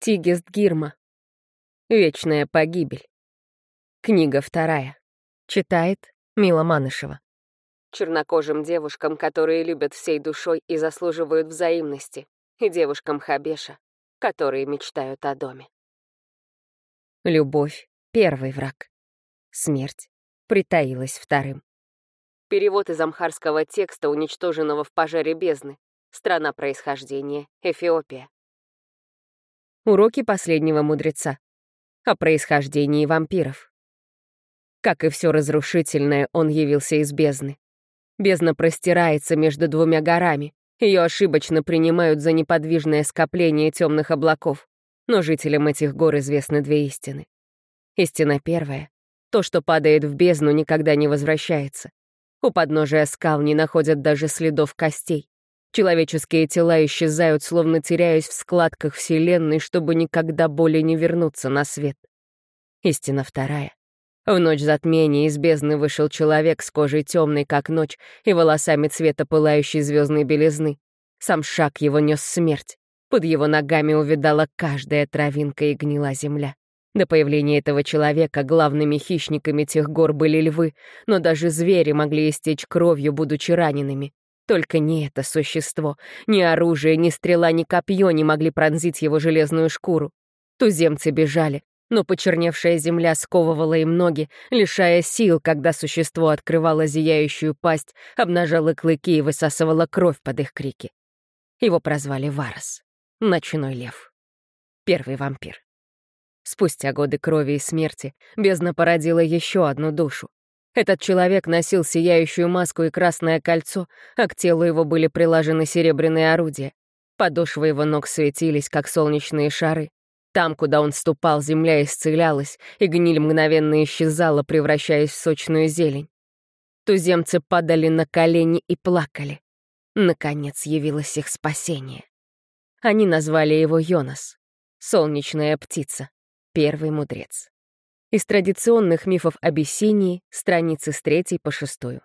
Тигест Гирма. Вечная погибель. Книга 2. Читает Мила Манышева. Чернокожим девушкам, которые любят всей душой и заслуживают взаимности, и девушкам Хабеша, которые мечтают о доме. Любовь — первый враг. Смерть притаилась вторым. Перевод из амхарского текста, уничтоженного в пожаре бездны. Страна происхождения — Эфиопия. Уроки последнего мудреца. О происхождении вампиров. Как и все разрушительное, он явился из бездны. Бездна простирается между двумя горами. Ее ошибочно принимают за неподвижное скопление темных облаков. Но жителям этих гор известны две истины. Истина первая — то, что падает в бездну, никогда не возвращается. У подножия скал не находят даже следов костей. Человеческие тела исчезают, словно теряясь в складках Вселенной, чтобы никогда более не вернуться на свет. Истина вторая. В ночь затмения из бездны вышел человек с кожей темной, как ночь, и волосами цвета пылающей звездной белизны. Сам шаг его нес смерть. Под его ногами увядала каждая травинка и гнила земля. До появления этого человека главными хищниками тех гор были львы, но даже звери могли истечь кровью, будучи ранеными. Только не это существо. Ни оружие, ни стрела, ни копье не могли пронзить его железную шкуру. Туземцы бежали, но почерневшая земля сковывала им ноги, лишая сил, когда существо открывало зияющую пасть, обнажало клыки и высасывало кровь под их крики. Его прозвали Варос, ночной лев, первый вампир. Спустя годы крови и смерти бездна породила еще одну душу. Этот человек носил сияющую маску и красное кольцо, а к телу его были прилажены серебряные орудия. Подошвы его ног светились, как солнечные шары. Там, куда он ступал, земля исцелялась, и гниль мгновенно исчезала, превращаясь в сочную зелень. Туземцы падали на колени и плакали. Наконец явилось их спасение. Они назвали его Йонас, солнечная птица, первый мудрец. Из традиционных мифов Абиссинии, страницы с 3 по 6.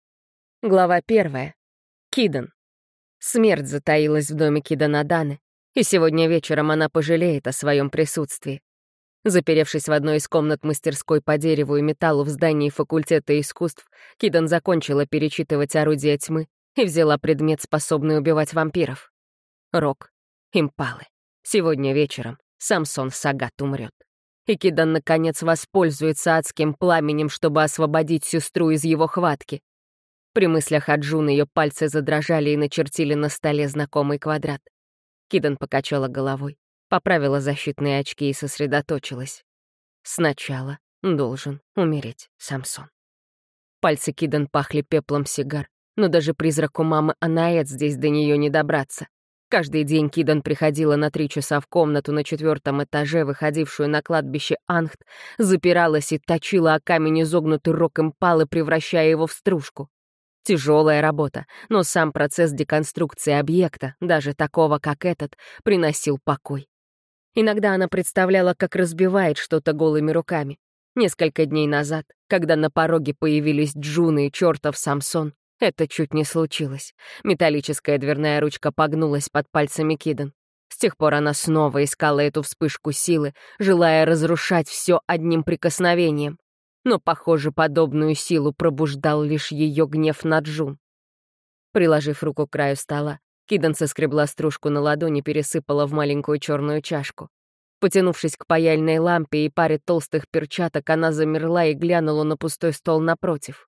Глава 1. Кидан. Смерть затаилась в доме Киданаданы, и сегодня вечером она пожалеет о своем присутствии. Заперевшись в одной из комнат мастерской по дереву и металлу в здании факультета искусств, Кидан закончила перечитывать орудия тьмы и взяла предмет, способный убивать вампиров. Рог импалы. Сегодня вечером Самсон Сагат умрет. И Кидан, наконец, воспользуется адским пламенем, чтобы освободить сестру из его хватки. При мыслях о Джун ее пальцы задрожали и начертили на столе знакомый квадрат. Кидан покачала головой, поправила защитные очки и сосредоточилась. Сначала должен умереть Самсон. Пальцы Кидан пахли пеплом сигар, но даже призраку мамы Анаэт здесь до нее не добраться. Каждый день Кидан приходила на 3 часа в комнату на 4-м этаже, выходившую на кладбище Ангт, запиралась и точила о камень изогнутый рог импалы, превращая его в стружку. Тяжелая работа, но сам процесс деконструкции объекта, даже такого, как этот, приносил покой. Иногда она представляла, как разбивает что-то голыми руками. Несколько дней назад, когда на пороге появились Джуна и чертов Самсон, это чуть не случилось. Металлическая дверная ручка погнулась под пальцами Кидан. С тех пор она снова искала эту вспышку силы, желая разрушать все одним прикосновением. Но, похоже, подобную силу пробуждал лишь ее гнев на Джун. Приложив руку к краю стола, Кидан соскребла стружку на ладони и пересыпала в маленькую черную чашку. Потянувшись к паяльной лампе и паре толстых перчаток, она замерла и глянула на пустой стол напротив.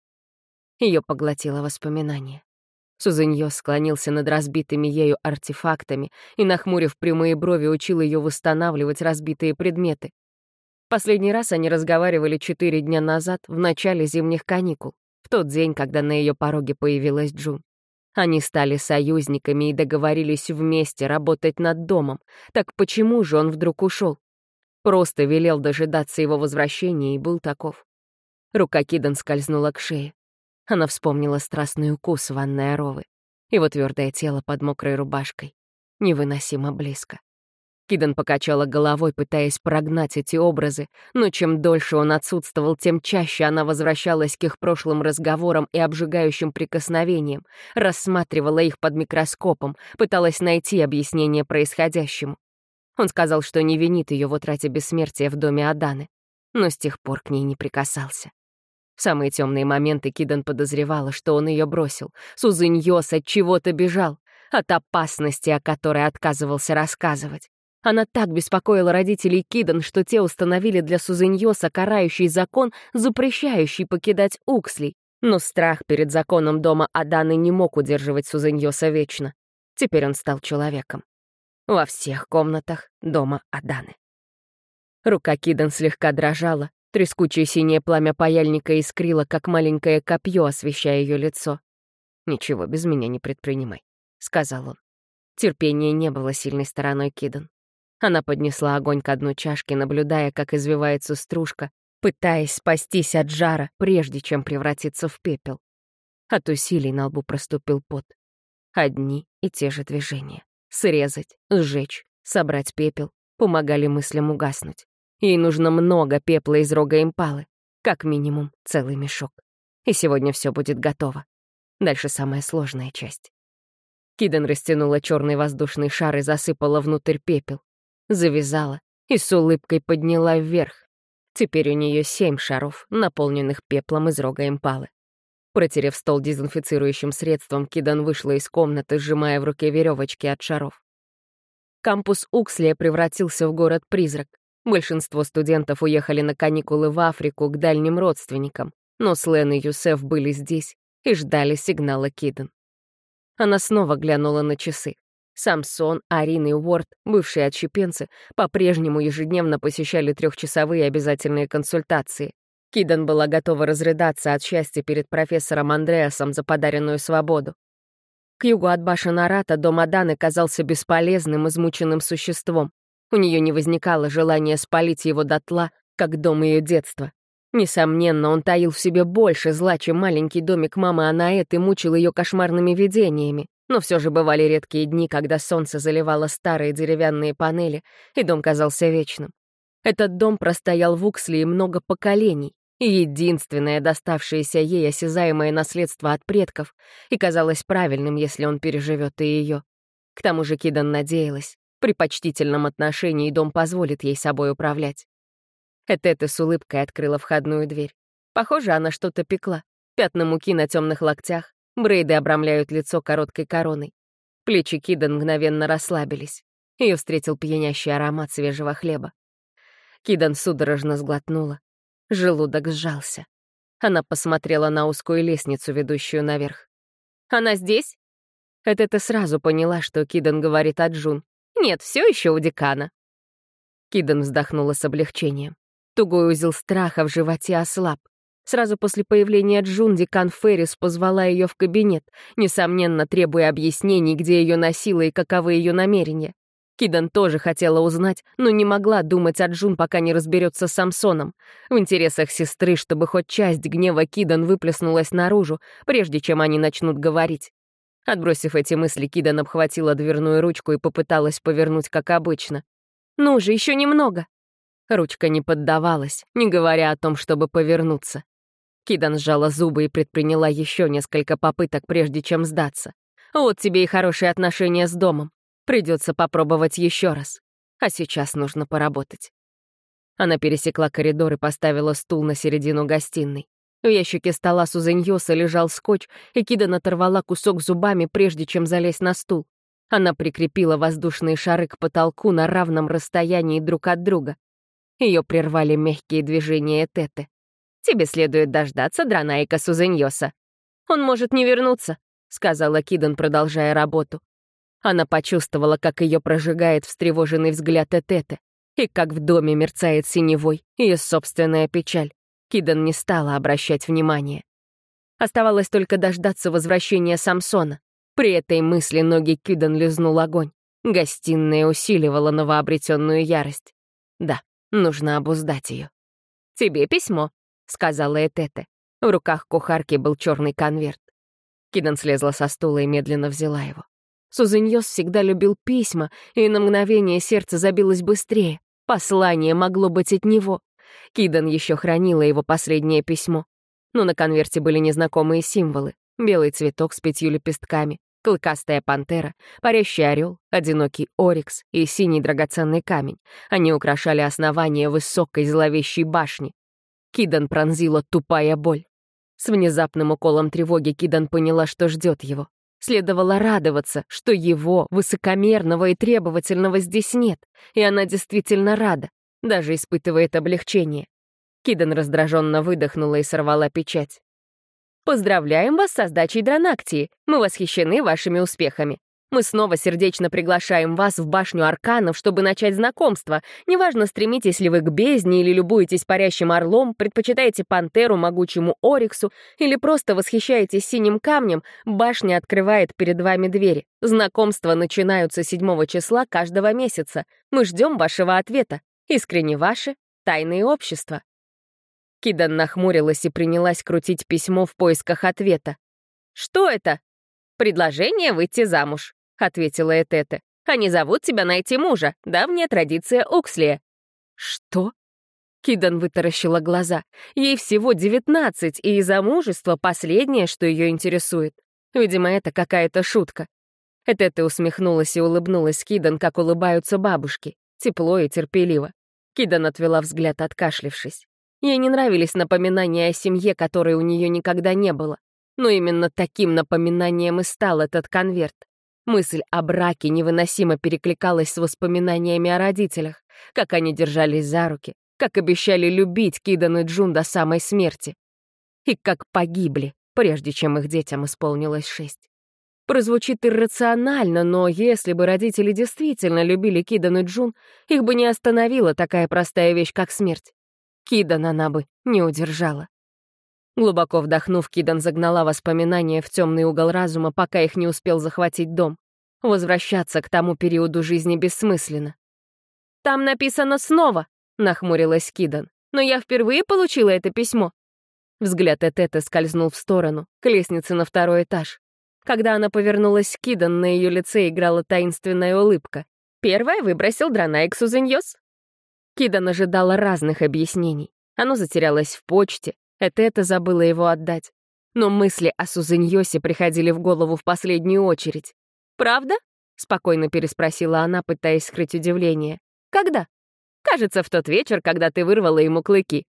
Ее поглотило воспоминание. Сузыньё склонился над разбитыми ею артефактами и, нахмурив прямые брови, учил ее восстанавливать разбитые предметы. Последний раз они разговаривали 4 дня назад, в начале зимних каникул, в тот день, когда на ее пороге появилась Джун. Они стали союзниками и договорились вместе работать над домом. Так почему же он вдруг ушел? Просто велел дожидаться его возвращения и был таков. Рука Кидан скользнула к шее. Она вспомнила страстный укус ванной Аровы. Его твердое тело под мокрой рубашкой. Невыносимо близко. Кидан покачала головой, пытаясь прогнать эти образы, но чем дольше он отсутствовал, тем чаще она возвращалась к их прошлым разговорам и обжигающим прикосновениям, рассматривала их под микроскопом, пыталась найти объяснение происходящему. Он сказал, что не винит ее в утрате бессмертия в доме Аданы, но с тех пор к ней не прикасался. В самые темные моменты Кидан подозревала, что он ее бросил. Сузыньёс от чего-то бежал, от опасности, о которой отказывался рассказывать. Она так беспокоила родителей Кидан, что те установили для Сузыньёса карающий закон, запрещающий покидать Укслей. Но страх перед законом дома Аданы не мог удерживать Сузыньёса вечно. Теперь он стал человеком. Во всех комнатах дома Аданы. Рука Кидан слегка дрожала, трескучее синее пламя паяльника искрило, как маленькое копье, освещая ее лицо. «Ничего без меня не предпринимай», — сказал он. Терпение не было сильной стороной Кидан. Она поднесла огонь к дну чашки, наблюдая, как извивается стружка, пытаясь спастись от жара, прежде чем превратиться в пепел. От усилий на лбу проступил пот. Одни и те же движения. Срезать, сжечь, собрать пепел помогали мыслям угаснуть. Ей нужно много пепла из рога импалы, как минимум целый мешок. И сегодня все будет готово. Дальше самая сложная часть. Кидан растянула черный воздушный шар и засыпала внутрь пепел. Завязала и с улыбкой подняла вверх. Теперь у нее 7 шаров, наполненных пеплом из рога импалы. Протерев стол дезинфицирующим средством, Кидан вышла из комнаты, сжимая в руке веревочки от шаров. Кампус Укслия превратился в город-призрак. Большинство студентов уехали на каникулы в Африку к дальним родственникам, но Слен и Юсеф были здесь и ждали сигнала Кидан. Она снова глянула на часы. Самсон, Арин и Уорд, бывшие отщепенцы, по-прежнему ежедневно посещали 3-часовые обязательные консультации. Кидан была готова разрыдаться от счастья перед профессором Андреасом за подаренную свободу. К югу от башен Арата дом Аданы казался бесполезным, измученным существом. У нее не возникало желания спалить его дотла, как дом ее детства. Несомненно, он таил в себе больше зла, чем маленький домик мамы Анаэт и мучил ее кошмарными видениями. Но все же бывали редкие дни, когда солнце заливало старые деревянные панели, и дом казался вечным. Этот дом простоял в Укслии много поколений, и единственное доставшееся ей осязаемое наследство от предков, и казалось правильным, если он переживет и ее. К тому же Кидан надеялась, при почтительном отношении дом позволит ей собой управлять. Этета с улыбкой открыла входную дверь. Похоже, она что-то пекла. Пятна муки на темных локтях, брейды обрамляют лицо короткой короной. Плечи Кидан мгновенно расслабились. Ее встретил пьянящий аромат свежего хлеба. Кидан судорожно сглотнула. Желудок сжался. Она посмотрела на узкую лестницу, ведущую наверх. «Она здесь?» Этета сразу поняла, что Кидан говорит о Джун. «Нет, все еще у декана». Кидан вздохнула с облегчением. Тугой узел страха в животе ослаб. Сразу после появления Джун декан Феррис позвала ее в кабинет, несомненно, требуя объяснений, где ее носила и каковы ее намерения. Кидан тоже хотела узнать, но не могла думать о Джун, пока не разберется с Самсоном. В интересах сестры, чтобы хоть часть гнева Кидан выплеснулась наружу, прежде чем они начнут говорить. Отбросив эти мысли, Кидан обхватила дверную ручку и попыталась повернуть, как обычно. «Ну же, еще немного!» Ручка не поддавалась, не говоря о том, чтобы повернуться. Кидан сжала зубы и предприняла еще несколько попыток, прежде чем сдаться. Вот тебе и хорошие отношения с домом. Придется попробовать еще раз. А сейчас нужно поработать. Она пересекла коридор и поставила стул на середину гостиной. В ящике стола Сузыньёса лежал скотч, и Кидан оторвала кусок зубами, прежде чем залезть на стул. Она прикрепила воздушные шары к потолку на равном расстоянии друг от друга. Ее прервали мягкие движения Этеты. «Тебе следует дождаться Дранаика Сузыньёса. Он может не вернуться», — сказала Кидан, продолжая работу. Она почувствовала, как ее прожигает встревоженный взгляд Этеты, и как в доме мерцает синевой ее собственная печаль. Кидан не стала обращать внимания. Оставалось только дождаться возвращения Самсона. При этой мысли ноги Кидан лизнул огонь. Гостиная усиливала новообретенную ярость. Да, нужно обуздать ее. «Тебе письмо», — сказала Этете. В руках кухарки был черный конверт. Кидан слезла со стула и медленно взяла его. Сузыньёс всегда любил письма, и на мгновение сердце забилось быстрее. Послание могло быть от него. Кидан еще хранила его последнее письмо. Но на конверте были незнакомые символы. Белый цветок с 5 лепестками, Клыкастая пантера, парящий орел, одинокий орикс и синий драгоценный камень. Они украшали основание высокой зловещей башни. Кидан пронзила тупая боль. С внезапным уколом тревоги Кидан поняла, что ждет его. Следовало радоваться, что его, высокомерного и требовательного, здесь нет, и она действительно рада, даже испытывает облегчение. Кидан раздраженно выдохнула и сорвала печать. «Поздравляем вас со сдачей Дронактии. Мы восхищены вашими успехами. Мы снова сердечно приглашаем вас в башню арканов, чтобы начать знакомство. Неважно, стремитесь ли вы к бездне или любуетесь парящим орлом, предпочитаете пантеру могучему ориксу или просто восхищаетесь синим камнем, башня открывает перед вами двери. Знакомства начинаются 7 числа каждого месяца. Мы ждем вашего ответа. Искренне ваши тайные общества». Кидан нахмурилась и принялась крутить письмо в поисках ответа. «Что это?» «Предложение выйти замуж», — ответила Этете. «Они зовут тебя найти мужа. Давняя традиция Укслия». «Что?» Кидан вытаращила глаза. Ей всего 19, и замужество — последнее, что ее интересует. Видимо, это какая-то шутка. Этете усмехнулась и улыбнулась Кидан, как улыбаются бабушки. Тепло и терпеливо. Кидан отвела взгляд, откашлившись. Ей не нравились напоминания о семье, которой у нее никогда не было. Но именно таким напоминанием и стал этот конверт. Мысль о браке невыносимо перекликалась с воспоминаниями о родителях, как они держались за руки, как обещали любить Кидан и Джун до самой смерти. И как погибли, прежде чем их детям исполнилось 6. Прозвучит иррационально, но если бы родители действительно любили Кидан и Джун, их бы не остановила такая простая вещь, как смерть. Кидан она бы не удержала. Глубоко вдохнув, Кидан загнала воспоминания в темный угол разума, пока их не успел захватить дом. Возвращаться к тому периоду жизни бессмысленно. «Там написано снова», — нахмурилась Кидан. «Но я впервые получила это письмо». Взгляд Этете скользнул в сторону, к лестнице на 2-й этаж. Когда она повернулась к Кидан, на ее лице играла таинственная улыбка. «Первая выбросил Дранаик Сузеньёс». Кидан ожидала разных объяснений. Оно затерялось в почте, Этете забыла его отдать. Но мысли о Сузеньёсе приходили в голову в последнюю очередь. «Правда?» — спокойно переспросила она, пытаясь скрыть удивление. «Когда?» «Кажется, в тот вечер, когда ты вырвала ему клыки».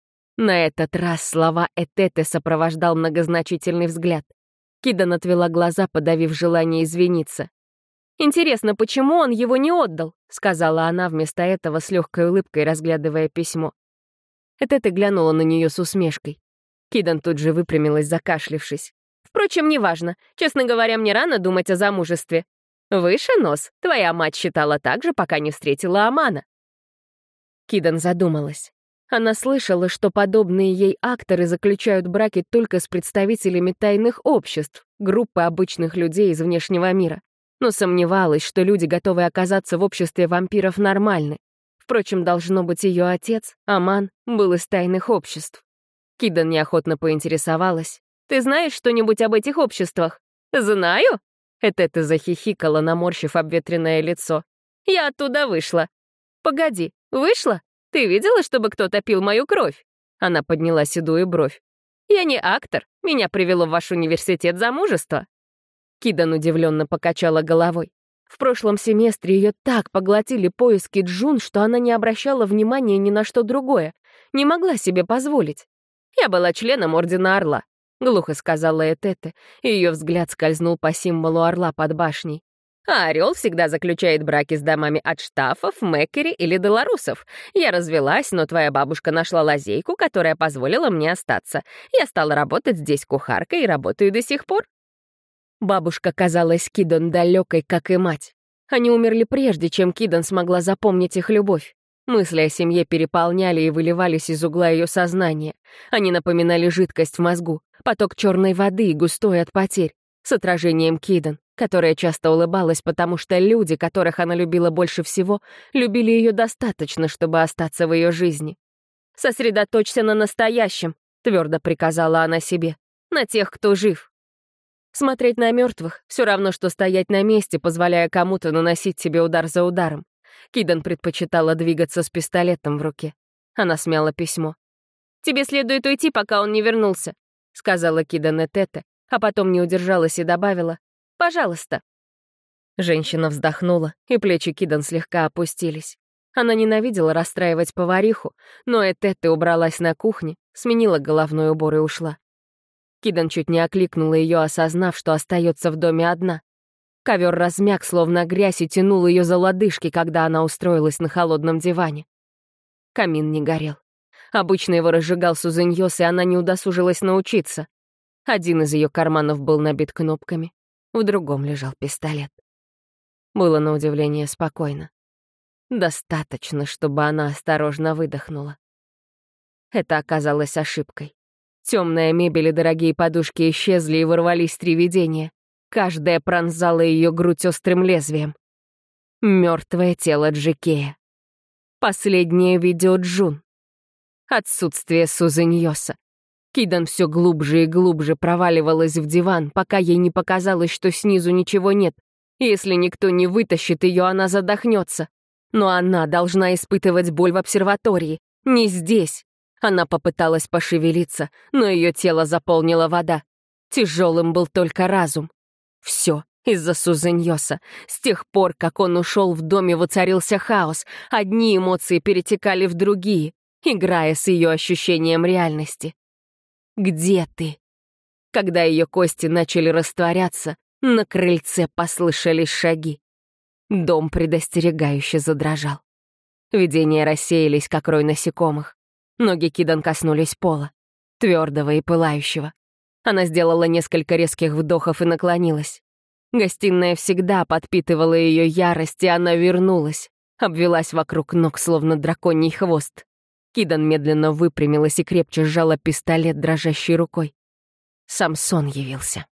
На этот раз слова Этете сопровождал многозначительный взгляд. Кидан отвела глаза, подавив желание извиниться. «Интересно, почему он его не отдал?» — сказала она вместо этого с легкой улыбкой, разглядывая письмо. Этете глянула на нее с усмешкой. Кидан тут же выпрямилась, закашлившись. «Впрочем, неважно. Честно говоря, мне рано думать о замужестве. Выше нос. Твоя мать считала так же, пока не встретила Амана». Кидан задумалась. Она слышала, что подобные ей акторы заключают браки только с представителями тайных обществ, группы обычных людей из внешнего мира. Но сомневалась, что люди, готовые оказаться в обществе вампиров, нормальны. Впрочем, должно быть, ее отец, Аман, был из тайных обществ. Кидан неохотно поинтересовалась. «Ты знаешь что-нибудь об этих обществах?» «Знаю?» Этете захихикала, наморщив обветренное лицо. «Я оттуда вышла». «Погоди, вышла? Ты видела, чтобы кто-то пил мою кровь?» Она подняла седую бровь. «Я не актор. Меня привело в ваш университет замужество». Кидан удивленно покачала головой. В прошлом семестре ее так поглотили поиски Джун, что она не обращала внимания ни на что другое, не могла себе позволить. «Я была членом Ордена Орла», — глухо сказала Этете, и ее взгляд скользнул по символу орла под башней. «А орел всегда заключает браки с домами Адштафов, Мэккери или Деларусов. Я развелась, но твоя бабушка нашла лазейку, которая позволила мне остаться. Я стала работать здесь кухаркой и работаю до сих пор». Бабушка казалась Кидан далекой, как и мать. Они умерли прежде, чем Кидан смогла запомнить их любовь. Мысли о семье переполняли и выливались из угла ее сознания. Они напоминали жидкость в мозгу, поток черной воды, густой от потерь, с отражением Кидан, которая часто улыбалась, потому что люди, которых она любила больше всего, любили ее достаточно, чтобы остаться в ее жизни. «Сосредоточься на настоящем», — твердо приказала она себе, — «на тех, кто жив». Смотреть на мертвых — все равно, что стоять на месте, позволяя кому-то наносить себе удар за ударом. Кидан предпочитала двигаться с пистолетом в руке. Она смяла письмо. «Тебе следует уйти, пока он не вернулся», — сказала Кидан Этете, а потом не удержалась и добавила. Пожалуйста». Женщина вздохнула, и плечи Кидан слегка опустились. Она ненавидела расстраивать повариху, но Этетте убралась на кухне, сменила головной убор и ушла. Кидан чуть не окликнула ее, осознав, что остается в доме одна. Ковер размяк, словно грязь, и тянул ее за лодыжки, когда она устроилась на холодном диване. Камин не горел. Обычно его разжигал Сузеньос, и она не удосужилась научиться. Один из ее карманов был набит кнопками, в другом лежал пистолет. Было на удивление спокойно. Достаточно, чтобы она осторожно выдохнула. Это оказалось ошибкой. Темная мебель и дорогие подушки исчезли, и ворвались 3 видения. Каждая пронзала ее грудь острым лезвием. Мертвое тело Джикея. Последнее видео Джун. Отсутствие Сузеньоса. Кидан все глубже и глубже проваливалась в диван, пока ей не показалось, что снизу ничего нет. Если никто не вытащит ее, она задохнется. Но она должна испытывать боль в обсерватории, не здесь. Она попыталась пошевелиться, но ее тело заполнила вода. Тяжелым был только разум. Все из-за Сузеньоса. С тех пор, как он ушел, в доме воцарился хаос. Одни эмоции перетекали в другие, играя с ее ощущением реальности. «Где ты?» Когда ее кости начали растворяться, на крыльце послышались шаги. Дом предостерегающе задрожал. Видения рассеялись, как рой насекомых. Ноги Кидан коснулись пола, твердого и пылающего. Она сделала несколько резких вдохов и наклонилась. Гостиная всегда подпитывала ее ярость, и она вернулась, обвелась вокруг ног, словно драконий хвост. Кидан медленно выпрямилась и крепче сжала пистолет дрожащей рукой. Самсон явился.